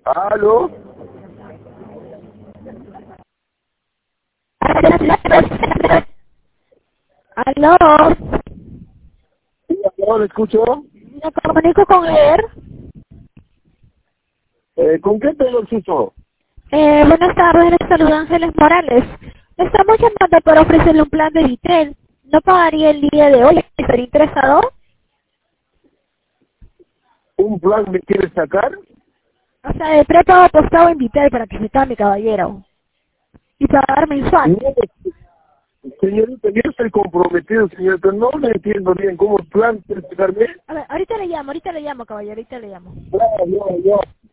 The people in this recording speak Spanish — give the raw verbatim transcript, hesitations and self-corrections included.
¿Aló? ¿Aló? ¿No le escucho? ¿Me comunico con él? Eh, ¿Con qué tengo el susto? Eh, buenas tardes, les saluda Ángeles Morales. Le estamos llamando para ofrecerle un plan de Vitel. ¿No pagaría el día de hoy? ¿Estaría interesado? ¿Un plan me quieres sacar? O sea, de prepago apostado en Vitel para que se cambie, caballero. Y pagar mensual. No, señorita, yo estoy comprometido, señorita. No le entiendo bien cómo el plan quieres sacarme. A ver, ahorita le llamo, ahorita le llamo, caballero, ahorita le llamo. No, no, no.